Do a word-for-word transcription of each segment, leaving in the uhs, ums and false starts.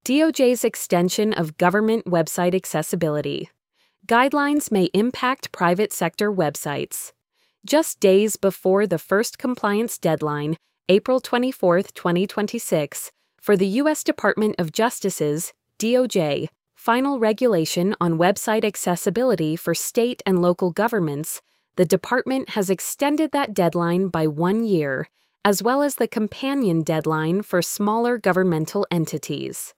D O J's extension of government website accessibility. Guidelines may impact private sector websites. Just days before the first compliance deadline, April twenty-fourth, twenty twenty-six, for the U S Department of Justice's, D O J, final regulation on website accessibility for state and local governments, the department has extended that deadline by one year, as well as the companion deadline for smaller governmental entities.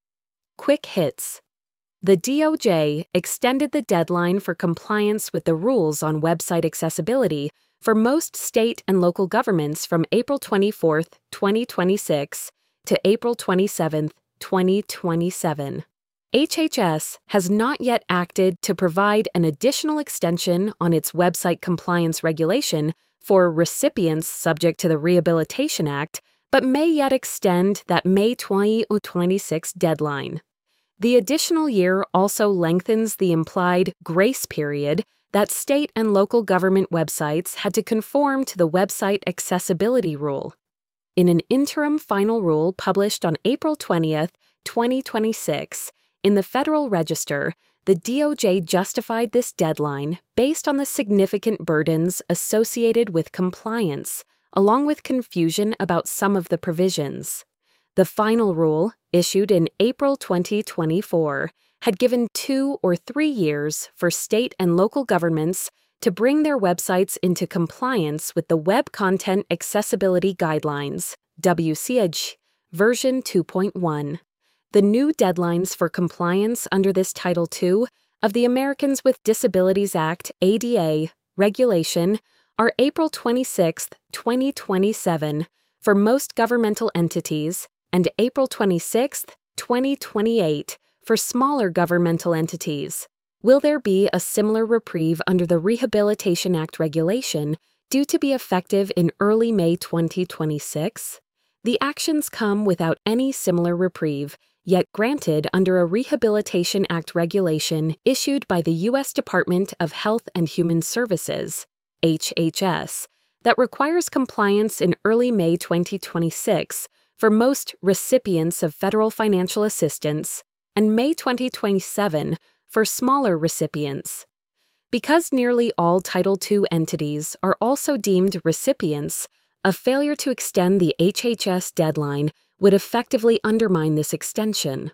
Quick hits. The D O J extended the deadline for compliance with the rules on website accessibility for most state and local governments from April twenty-fourth, twenty twenty-six to April twenty-seventh, twenty twenty-seven. H H S has not yet acted to provide an additional extension on its website compliance regulation for recipients subject to the Rehabilitation Act, but may yet extend that May twenty twenty-six deadline. The additional year also lengthens the implied grace period that state and local government websites had to conform to the website accessibility rule. In an interim final rule published on April twentieth, twenty twenty-six, in the Federal Register, the D O J justified this deadline based on the significant burdens associated with compliance, along with confusion about some of the provisions. The final rule, issued in April twenty twenty-four, had given two or three years for state and local governments to bring their websites into compliance with the Web Content Accessibility Guidelines, W C A G, version two point one. The new deadlines for compliance under this Title two of the Americans with Disabilities Act, A D A, regulation are April twenty-sixth, twenty twenty-seven for most governmental entities and April twenty-sixth, twenty twenty-eight for smaller governmental entities. Will there be a similar reprieve under the Rehabilitation Act regulation due to be effective in early May twenty twenty-six? The actions come without any similar reprieve, yet granted under a Rehabilitation Act regulation issued by the U S Department of Health and Human Services, H H S, that requires compliance in early May twenty twenty-six for most recipients of federal financial assistance and May twenty twenty-seven for smaller recipients. Because nearly all Title two entities are also deemed recipients, a failure to extend the H H S deadline would effectively undermine this extension.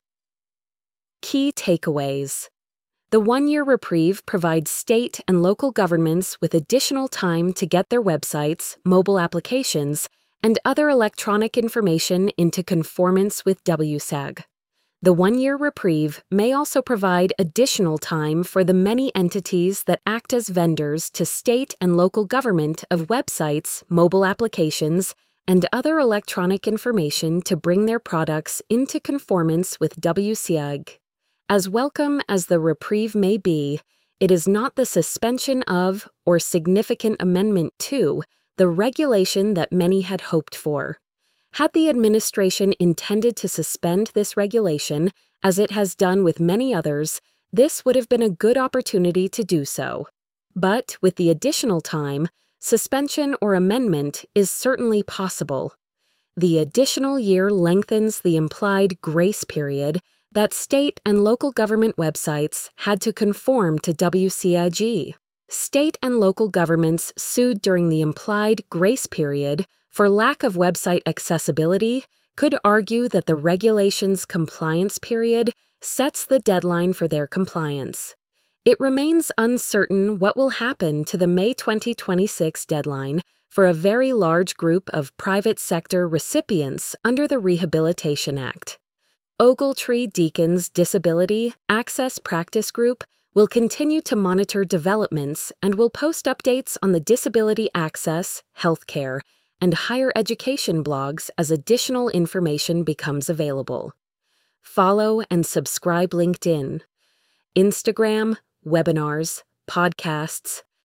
Key takeaways. The one-year reprieve provides state and local governments with additional time to get their websites, mobile applications, and other electronic information into conformance with W S A G. The one-year reprieve may also provide additional time for the many entities that act as vendors to state and local government of websites, mobile applications, and other electronic information to bring their products into conformance with W C A G. As welcome as the reprieve may be, it is not the suspension of or significant amendment to the regulation that many had hoped for. Had the administration intended to suspend this regulation, as it has done with many others, this would have been a good opportunity to do so. But with the additional time, suspension or amendment is certainly possible. The additional year lengthens the implied grace period that state and local government websites had to conform to W C A G. State and local governments sued during the implied grace period for lack of website accessibility could argue that the regulation's compliance period sets the deadline for their compliance. It remains uncertain what will happen to the May twenty twenty-six deadline for a very large group of private sector recipients under the Rehabilitation Act. Ogletree Deacon's Disability Access Practice Group will continue to monitor developments and will post updates on the disability access, healthcare, and higher education blogs as additional information becomes available. Follow and subscribe LinkedIn, Instagram, webinars, podcasts,